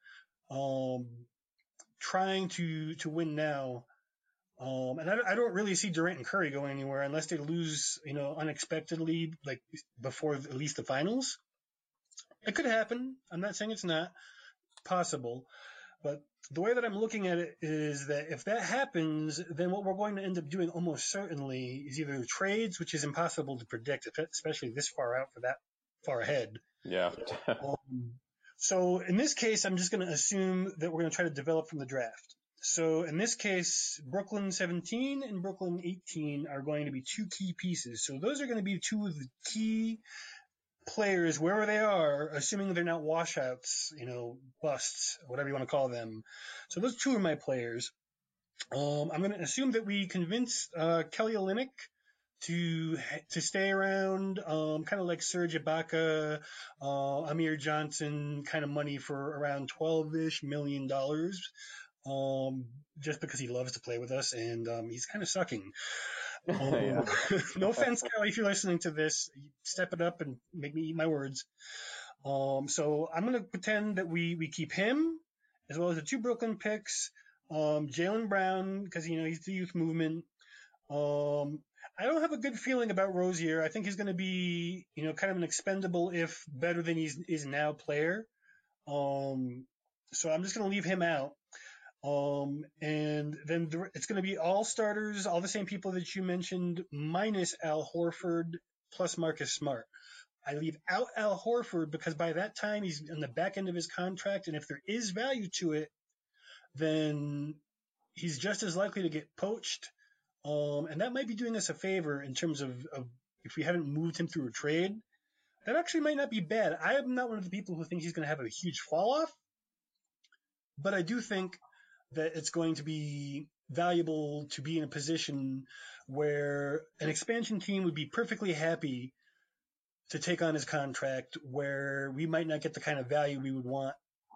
trying to win now. And I don't really see Durant and Curry going anywhere unless they lose, unexpectedly, like before at least the finals. It could happen. I'm not saying it's not possible, but the way that I'm looking at it is that if that happens, then what we're going to end up doing almost certainly is either trades, which is impossible to predict, especially this far out for that far ahead. Yeah. So in this case, I'm just going to assume that we're going to try to develop from the draft. So in this case, Brooklyn 17 and Brooklyn 18 are going to be two key pieces. So those are going to be two of the key players wherever they are, assuming they're not washouts, busts, whatever you want to call them. So those two are my players. I'm going to assume that we convince Kelly Olynyk to stay around, kind of like Serge Ibaka, Amir Johnson kind of money for around $12-ish million, just because he loves to play with us and he's kind of sucking. Yeah. No offense, Kelly, if you're listening to this, step it up and make me eat my words. So I'm going to pretend that we keep him, as well as the two Brooklyn picks, Jaylen Brown, because, he's the youth movement. I don't have a good feeling about Rozier. I think he's going to be, kind of an expendable, if better than he is now, player. So I'm just going to leave him out. And then it's going to be all starters, all the same people that you mentioned, minus Al Horford plus Marcus Smart. I leave out Al Horford because by that time he's on the back end of his contract, and if there is value to it, then he's just as likely to get poached. And that might be doing us a favor in terms of if we haven't moved him through a trade. That actually might not be bad. I am not one of the people who think he's going to have a huge fall off, but I do think that it's going to be valuable to be in a position where an expansion team would be perfectly happy to take on his contract, where we might not get the kind of value we would want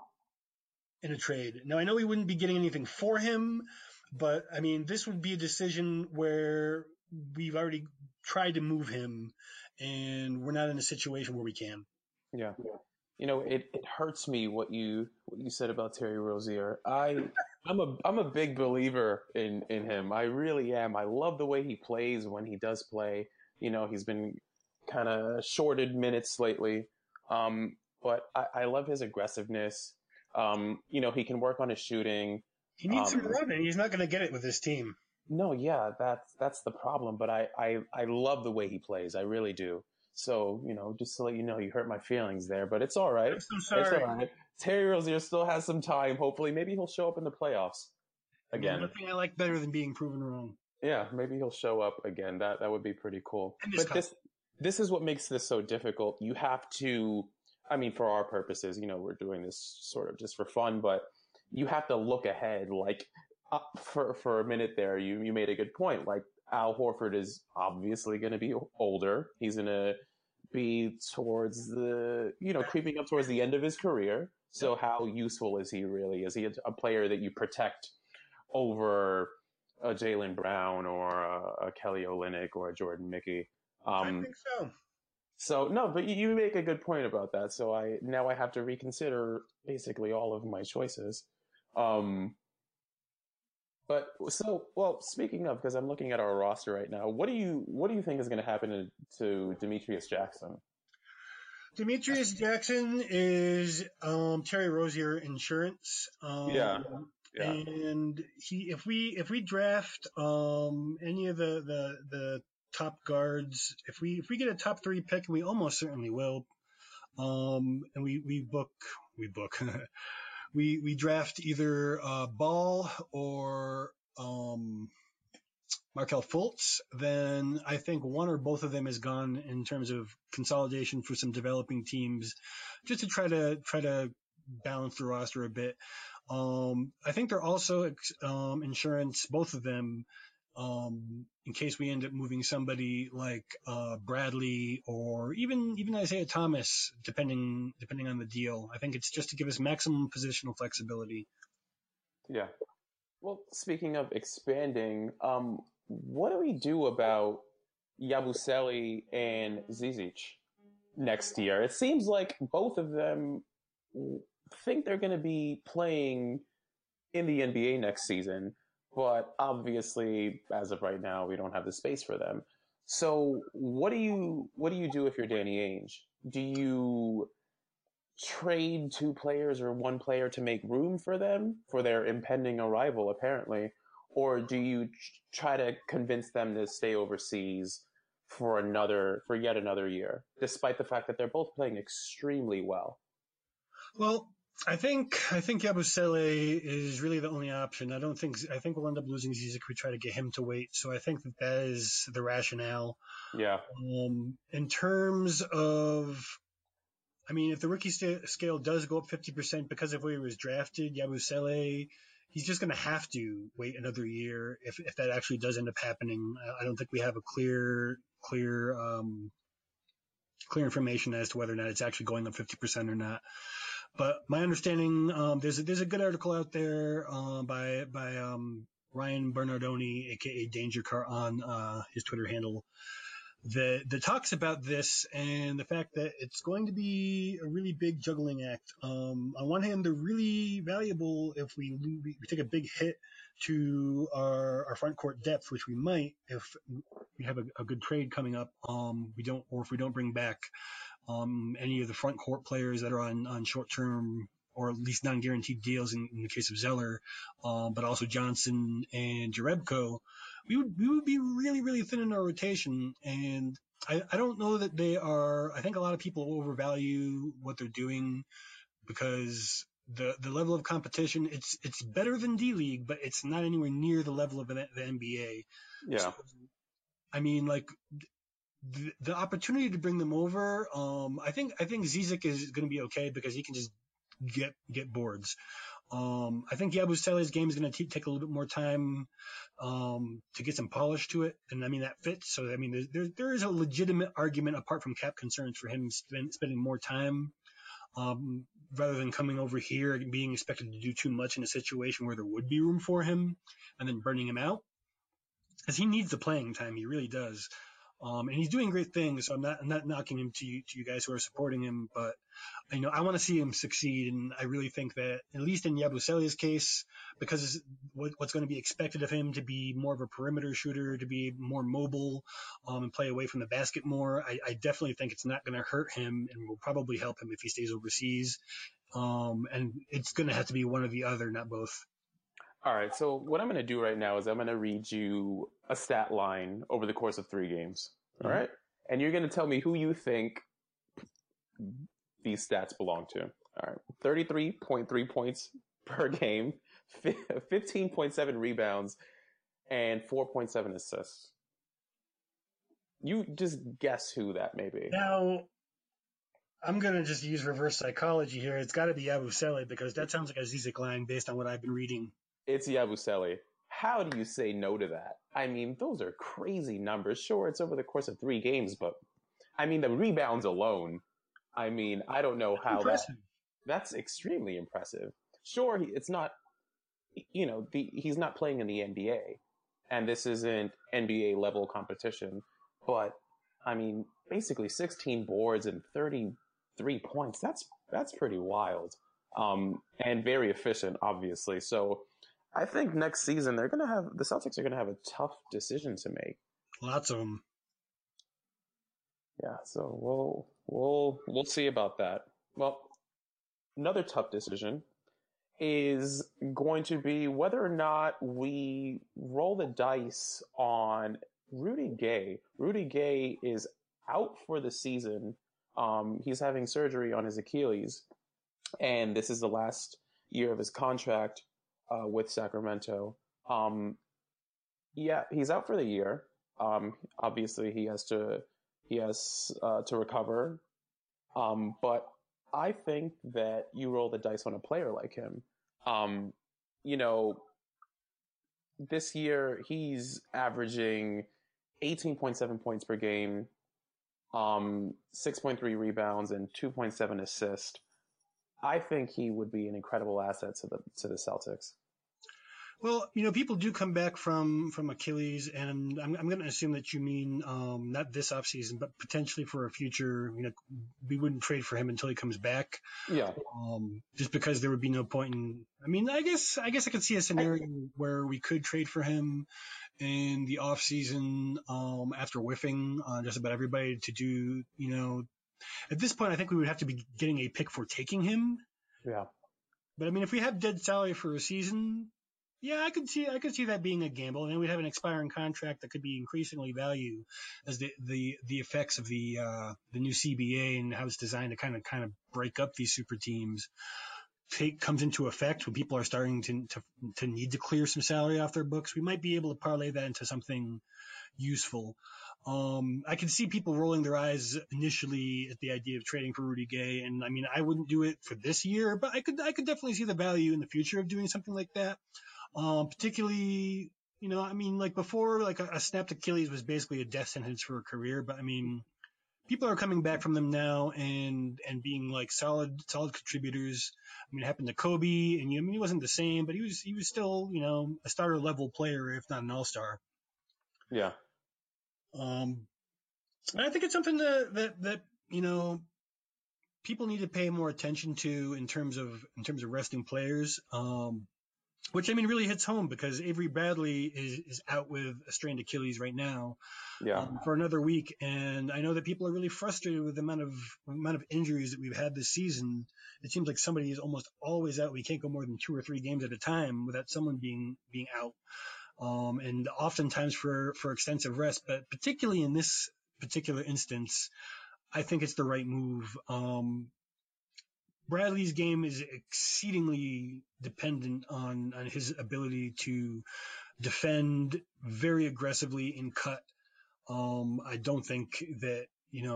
in a trade. Now, I know we wouldn't be getting anything for him, but I mean, this would be a decision where we've already tried to move him and we're not in a situation where we can. Yeah. It hurts me what you said about Terry Rozier. I'm a big believer in him. I really am. I love the way he plays when he does play. He's been kind of shorted minutes lately. But I love his aggressiveness. He can work on his shooting. He needs some running. He's not going to get it with this team. No, yeah, that's the problem. But I love the way he plays. I really do. So, just to let you know, you hurt my feelings there, but it's all right. I'm so sorry. It's all right. Terry Rozier still has some time. Hopefully, maybe he'll show up in the playoffs again. Nothing I like better than being proven wrong. Yeah, maybe he'll show up again. That would be pretty cool. But this is what makes this so difficult. You have to, I mean, for our purposes, we're doing this sort of just for fun, but you have to look ahead. Like for a minute there, you made a good point. Like Al Horford is obviously going to be older. He's going to be towards the, creeping up towards the end of his career. So how useful is he really? Is he a player that you protect over a Jaylen Brown or a Kelly Olynyk or a Jordan Mickey? I think so. So no, but you make a good point about that. So I have to reconsider basically all of my choices. But speaking of, because I'm looking at our roster right now, what do you think is going to happen to Demetrius Jackson? Demetrius Jackson is Terry Rozier insurance. Yeah. Yeah. And if we draft any of the top guards, if we get a top 3 pick, and we almost certainly will, and we book we draft either Ball or Markel Fultz, then I think one or both of them is gone in terms of consolidation for some developing teams, just to try to balance the roster a bit. I think they're also insurance, both of them, in case we end up moving somebody like Bradley or even Isaiah Thomas, depending on the deal. I think it's just to give us maximum positional flexibility. Yeah. Well, speaking of expanding, what do we do about Yabusele and Zizic next year? It seems like both of them think they're going to be playing in the NBA next season, but obviously, as of right now, we don't have the space for them. So, what do you do if you're Danny Ainge? Do you trade 2 players or 1 player to make room for them for their impending arrival, apparently, or do you try to convince them to stay overseas for yet another year, despite the fact that they're both playing extremely well? Well, I think Yabusele is really the only option. I think we'll end up losing Zizic. We try to get him to wait. So I think that is the rationale. Yeah. In terms of, I mean, if the rookie scale does go up 50% because of where he was drafted, Yabusele, he's just going to have to wait another year if that actually does end up happening. I don't think we have a clear information as to whether or not it's actually going up 50% or not. But my understanding, there's a good article out there by Ryan Bernardoni, aka Danger Car, on his Twitter handle that talks about this and the fact that it's going to be a really big juggling act. On one hand, they're really valuable if we take a big hit to our front court depth, which we might if we have a good trade coming up. If we don't bring back any of the front court players that are on short term or at least non-guaranteed deals in the case of Zeller, but also Johnson and Jerebko, we would be really, really thin in our rotation. And I don't know that they are. I think a lot of people overvalue what they're doing because the level of competition, it's better than D-League, but it's not anywhere near the level of the NBA. Yeah. So, I mean, like, the opportunity to bring them over, I think Zizic is going to be okay because he can just get boards. I think Yabusele's game is going to take a little bit more time to get some polish to it, and I mean that fits. So I mean, there is a legitimate argument apart from cap concerns for him spending more time rather than coming over here and being expected to do too much in a situation where there would be room for him, and then burning him out, because he needs the playing time. He really does. And he's doing great things, so I'm not knocking him to you guys who are supporting him, but I want to see him succeed, and I really think that at least in Yabusele's case, because what's going to be expected of him to be more of a perimeter shooter, to be more mobile, and play away from the basket more, I definitely think it's not going to hurt him and will probably help him if he stays overseas. And it's going to have to be one or the other, not both. All right, so what I'm going to do right now is I'm going to read you a stat line over the course of 3 games, all right? And you're going to tell me who you think these stats belong to. All right, 33.3 points per game, 15.7 rebounds, and 4.7 assists. You just guess who that may be. Now, I'm going to just use reverse psychology here. It's got to be Yabusele because that sounds like a Zizic line based on what I've been reading. It's Yabusele. How do you say no to that? I mean, those are crazy numbers. Sure, it's over the course of 3 games, but I mean, the rebounds alone. I mean, I don't know how that's extremely impressive. Sure, it's not, he's not playing in the NBA, and this isn't NBA level competition, but I mean, basically 16 boards and 33 points. That's pretty wild. And very efficient, obviously. So I think next season the Celtics are gonna have a tough decision to make. Lots of them. Yeah, so we'll see about that. Well, another tough decision. is going to be whether or not we roll the dice on Rudy Gay. Rudy Gay is out for the season. He's having surgery on his Achilles, and this is the last year of his contract with Sacramento. Yeah, he's out for the year. Obviously, he has to recover. But I think that you roll the dice on a player like him. This year he's averaging 18.7 points per game, 6.3 rebounds, and 2.7 assists. I think he would be an incredible asset to the Celtics. Well, people do come back from Achilles, and I'm going to assume that you mean not this offseason, but potentially for a future. We wouldn't trade for him until he comes back. Yeah. Just because there would be no point in. I mean, I guess I could see a scenario where we could trade for him in the offseason after whiffing on just about everybody to do. At this point, I think we would have to be getting a pick for taking him. Yeah. But I mean, if we have dead salary for a season. Yeah, I could see that being a gamble, and then we'd have an expiring contract that could be increasingly valued as the effects of the new CBA and how it's designed to kind of break up these super teams comes into effect when people are starting to need to clear some salary off their books. We might be able to parlay that into something useful. I can see people rolling their eyes initially at the idea of trading for Rudy Gay, and I mean, I wouldn't do it for this year, but I could definitely see the value in the future of doing something like that. Particularly, like before, like a snapped Achilles was basically a death sentence for a career. But I mean, people are coming back from them now and being like solid contributors. I mean, it happened to Kobe, and he wasn't the same, but he was still, a starter level player, if not an all-star. Yeah. And I think it's something that people need to pay more attention to in terms of resting players. Which, I mean, really hits home because Avery Bradley is out with a strained Achilles right now for another week. And I know that people are really frustrated with the amount of injuries that we've had this season. It seems like somebody is almost always out. We can't go more than 2 or 3 games at a time without someone being out. And oftentimes for extensive rest. But particularly in this particular instance, I think it's the right move. Bradley's game is exceedingly dependent on his ability to defend very aggressively in cut. I don't think that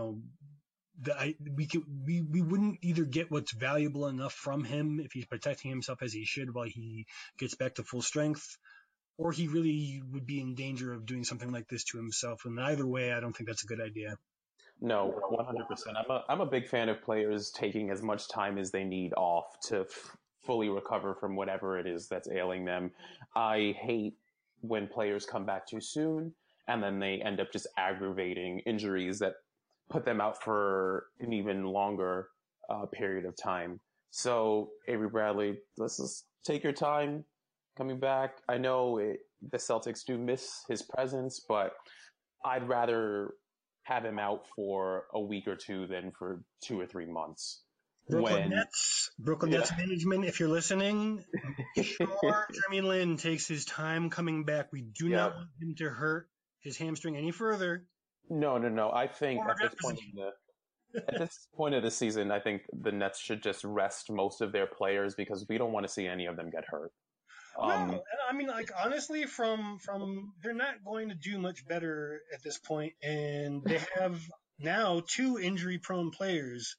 we wouldn't either get what's valuable enough from him if he's protecting himself as he should while he gets back to full strength, or he really would be in danger of doing something like this to himself. And either way, I don't think that's a good idea. No, 100%. I'm a big fan of players taking as much time as they need off to fully recover from whatever it is that's ailing them. I hate when players come back too soon and then they end up just aggravating injuries that put them out for an even longer period of time. So, Avery Bradley, let's just take your time coming back. I know the Celtics do miss his presence, but I'd rather have him out for a week or two than for 2 or 3 months. Brooklyn Nets management, if you're listening, sure, Jeremy Lin takes his time coming back. We do not want him to hurt his hamstring any further. No. I think at this point of the season, I think the Nets should just rest most of their players because we don't want to see any of them get hurt. No, I mean, like, honestly, from they're not going to do much better at this point, and they have now 2 injury-prone players.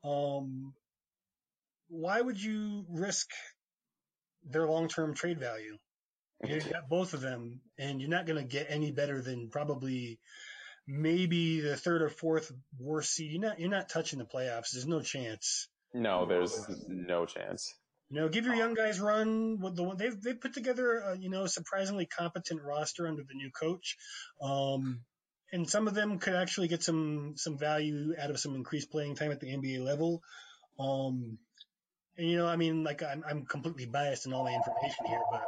Why would you risk their long-term trade value? You've got both of them, and you're not going to get any better than probably maybe the 3rd or 4th worst seed. You're not touching the playoffs. There's no chance. No, there's no chance. Give your young guys run. They've put together a surprisingly competent roster under the new coach, and some of them could actually get some value out of some increased playing time at the NBA level. And I mean, like I'm completely biased in all my information here, but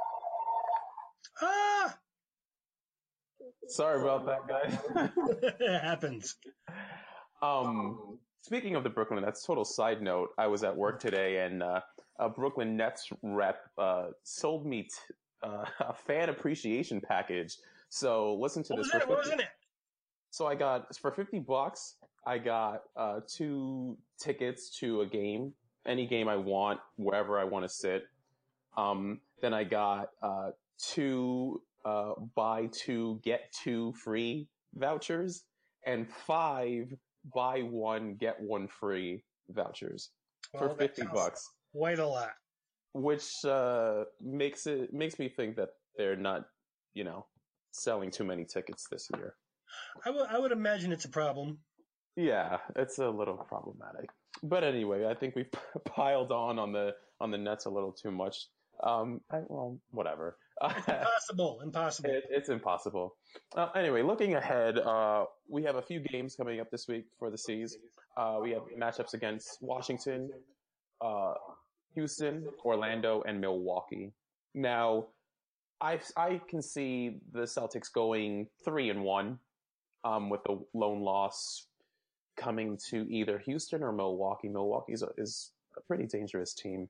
sorry about that, guys. It happens. Speaking of the Brooklyn Nets, total side note, I was at work today and a Brooklyn Nets rep sold me a fan appreciation package. So listen to What this. was that? What was in it? So I got, for $50, I got 2 tickets to a game, any game I want, wherever I want to sit. Then I got 2 buy 2 get 2 free vouchers and 5 buy 1 get 1 free vouchers for $50, quite a lot. which makes me think that they're not, selling too many tickets this year. I would imagine it's a problem. Yeah, it's a little problematic. But anyway, I think we've piled on the Nets a little too much. Whatever. Impossible. It's impossible. Anyway, looking ahead, we have a few games coming up this week for the C's. We have matchups against Washington, Houston, Orlando, and Milwaukee. Now, I can see the Celtics going 3-1, with the lone loss coming to either Houston or Milwaukee. Milwaukee is a pretty dangerous team.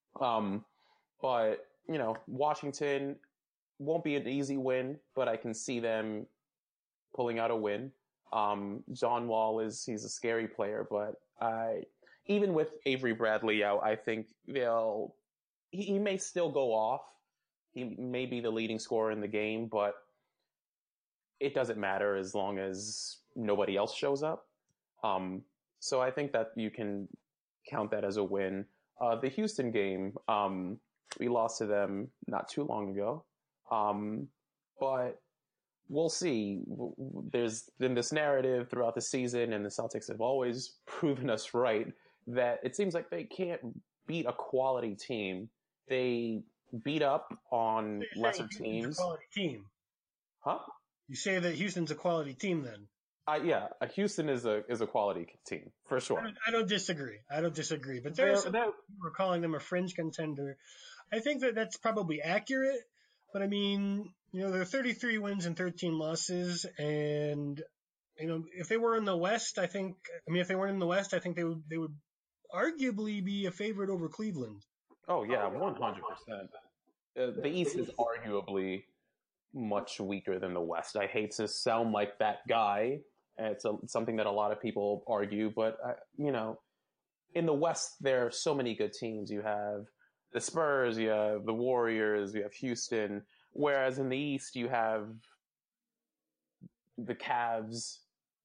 But, Washington won't be an easy win, but I can see them pulling out a win. John Wall he's a scary player, but even with Avery Bradley out, I think he may still go off. He may be the leading scorer in the game, but it doesn't matter as long as nobody else shows up. So I think that you can count that as a win. The Houston game, we lost to them not too long ago. But we'll see. There's been this narrative throughout the season, and the Celtics have always proven us right, that it seems like they can't beat a quality team. They beat up on lesser teams. A quality team. Huh? You say that Houston's a quality team then? Yeah, Houston is a quality team, for sure. I don't disagree. But we're calling them a fringe contender. I think that that's probably accurate, but I mean, there are 33 wins and 13 losses, and if they were in the West, if they weren't in the West, I think they would arguably be a favorite over Cleveland. Oh yeah, 100%. The East is arguably much weaker than the West. I hate to sound like that guy. It's something that a lot of people argue, but in the West there are so many good teams. You have the Spurs, you have the Warriors, you have Houston. Whereas in the East you have the Cavs,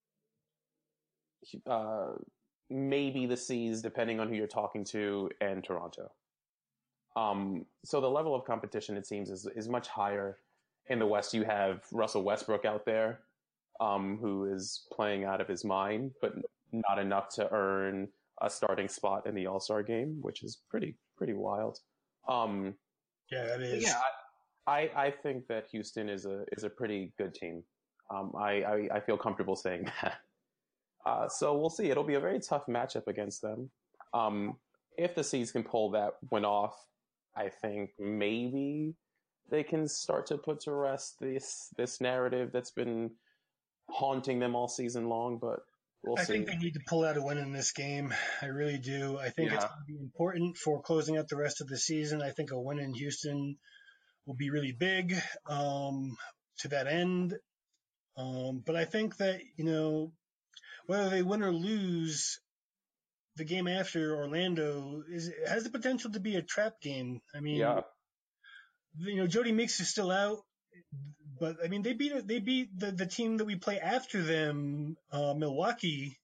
maybe the C's, depending on who you're talking to, and Toronto. So the level of competition, it seems, is much higher. In the West, you have Russell Westbrook out there, who is playing out of his mind, but not enough to earn a starting spot in the All-Star game, which is pretty wild. Yeah, it is. Yeah, I think that Houston is a pretty good team. I feel comfortable saying that. So we'll see. It'll be a very tough matchup against them. If the C's can pull that one off, I think maybe they can start to put to rest this narrative that's been haunting them all season long, but we'll see. I think they need to pull out a win in this game. I really do. I think it's going to be important for closing out the rest of the season. I think a win in Houston will be really big to that end. But I think that, whether they win or lose, the game after Orlando has the potential to be a trap game. I mean, Jody Meeks is still out, but I mean they beat the team that we play after them, Milwaukee.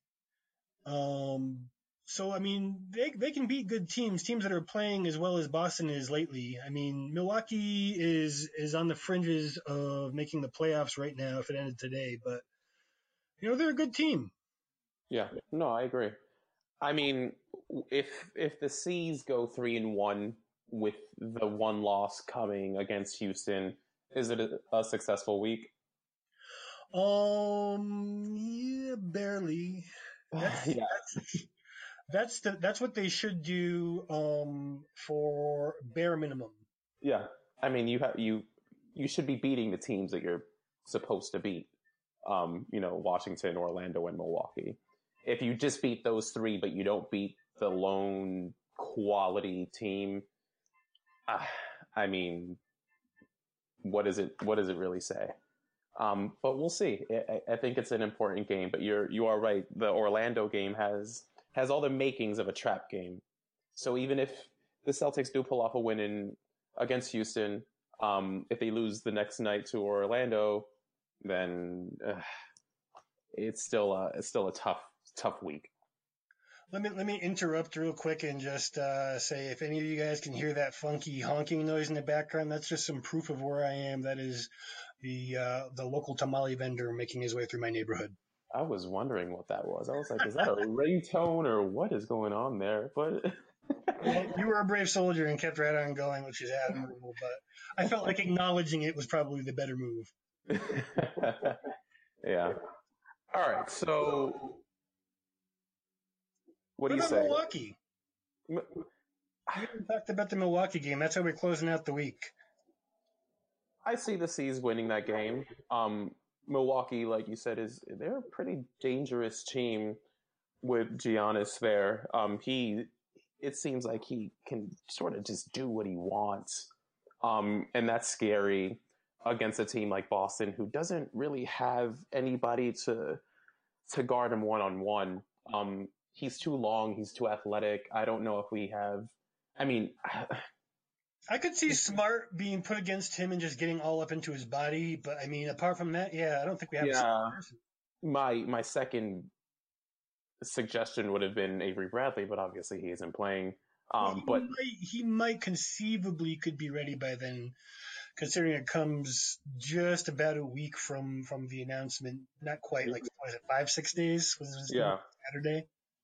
So I mean they can beat good teams that are playing as well as Boston is lately. I mean Milwaukee is on the fringes of making the playoffs right now if it ended today, but they're a good team. Yeah, no, I agree. I mean, if the C's go 3-1 with the one loss coming against Houston, is it a successful week? Yeah, barely. That's what they should do for bare minimum. Yeah, I mean you should be beating the teams that you're supposed to beat. Washington, Orlando, and Milwaukee. If you just beat those three, but you don't beat the lone quality team. I mean, what does it really say? But we'll see. I think it's an important game. But you are right. The Orlando game has all the makings of a trap game. So even if the Celtics do pull off a win against Houston, if they lose the next night to Orlando, then it's still a tough week. Let me interrupt real quick and just say, if any of you guys can hear that funky honking noise in the background, that's just some proof of where I am. That is the local tamale vendor making his way through my neighborhood. I was wondering what that was. I was like, is that a ringtone or what is going on there? But well, you were a brave soldier and kept right on going, which is admirable. But I felt like acknowledging it was probably the better move. Yeah. All right. So, what do you say? Milwaukee. We haven't talked about the Milwaukee game. That's how we're closing out the week. I see the C's winning that game. Milwaukee, like you said, they're a pretty dangerous team with Giannis there. It seems like he can sort of just do what he wants. And that's scary against a team like Boston, who doesn't really have anybody to guard him one-on-one. He's too long. He's too athletic. I don't know if we have, I could see Smart being put against him and just getting all up into his body. But apart from that, I don't think we have a single person. My second suggestion would have been Avery Bradley, but obviously he isn't playing. But he might conceivably could be ready by then, considering it comes just about a week from the announcement. Not quite, like, what is it, 5-6 days? Was Saturday?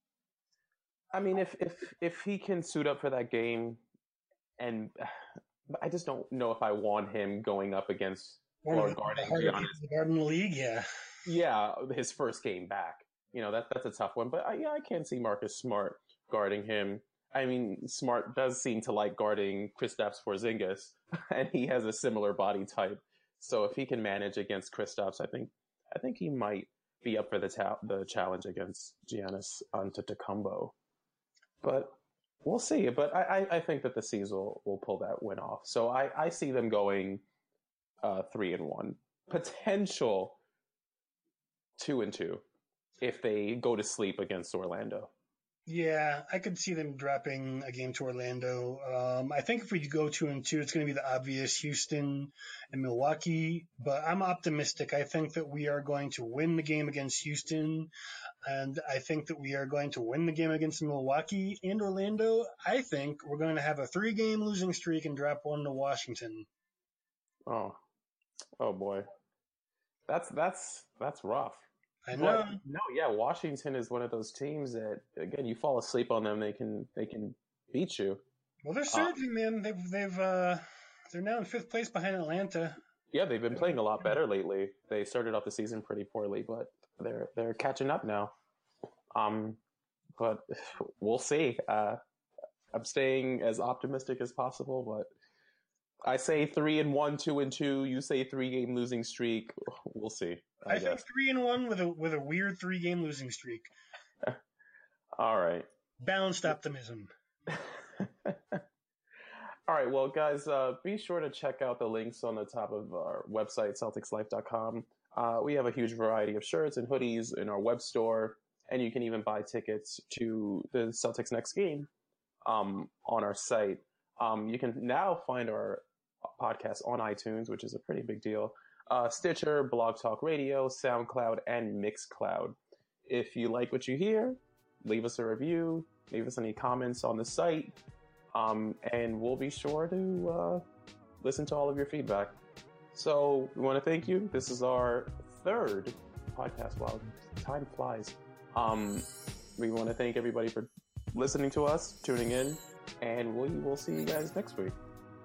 If he can suit up for that game, and I just don't know if I want him going up against or guarding Giannis. The Garden League, yeah. Yeah, his first game back. That's a tough one. But I can't see Marcus Smart guarding him. Smart does seem to like guarding Kristaps Porzingis, and he has a similar body type. So if he can manage against Kristaps, I think he might be up for the challenge against Giannis Antetokounmpo. But we'll see. But I think that the C's will pull that win off. So I see them going 3-1. Potential 2-2 if they go to sleep against Orlando. Yeah, I could see them dropping a game to Orlando. I think if we go 2-2, it's going to be the obvious Houston and Milwaukee. But I'm optimistic. I think that we are going to win the game against Houston, and I think that we are going to win the game against Milwaukee and Orlando. I think we're going to have a 3-game losing streak and drop one to Washington. Oh boy, that's rough. I know. But, no, yeah, Washington is one of those teams that, again, you fall asleep on them, they can beat you. Well, they're surging, man. They're now in 5th place behind Atlanta. Yeah, they've been playing a lot better lately. They started off the season pretty poorly, but they're catching up now. But we'll see. I'm staying as optimistic as possible, but I say 3-1, 2-2. You say 3-game losing streak. We'll see. I think 3-1 with a weird 3-game losing streak. All right. Balanced optimism. All right. Well, guys, be sure to check out the links on the top of our website, CelticsLife.com. We have a huge variety of shirts and hoodies in our web store, and you can even buy tickets to the Celtics next game on our site. You can now find our podcast on iTunes, which is a pretty big deal. Stitcher, Blog Talk Radio, SoundCloud, and Mixcloud. If you like what you hear, leave us a review, leave us any comments on the site, and we'll be sure to listen to all of your feedback. So we want to thank you. This is our 3rd podcast. Wow, time flies. We want to thank everybody for listening to us, tuning in, and we will see you guys next week.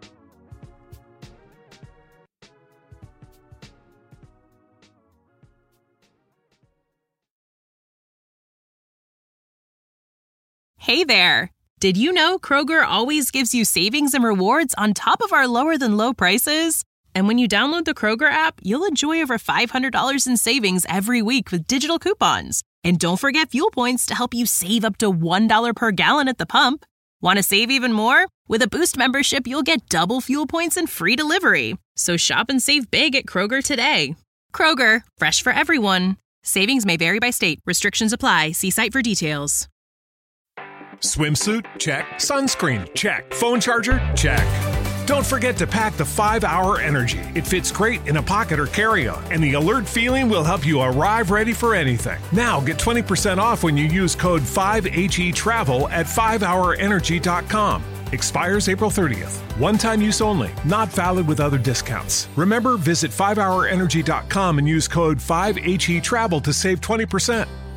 Hey there! Did you know Kroger always gives you savings and rewards on top of our lower than low prices? And when you download the Kroger app, you'll enjoy over $500 in savings every week with digital coupons. And don't forget fuel points to help you save up to $1 per gallon at the pump. Want to save even more? With a Boost membership, you'll get double fuel points and free delivery. So shop and save big at Kroger today. Kroger, fresh for everyone. Savings may vary by state. Restrictions apply. See site for details. Swimsuit? Check. Sunscreen? Check. Phone charger? Check. Don't forget to pack the 5-Hour Energy. It fits great in a pocket or carry-on, and the alert feeling will help you arrive ready for anything. Now get 20% off when you use code 5HETRAVEL at 5hourenergy.com. Expires April 30th. One-time use only. Not valid with other discounts. Remember, visit 5hourenergy.com and use code 5HETRAVEL to save 20%.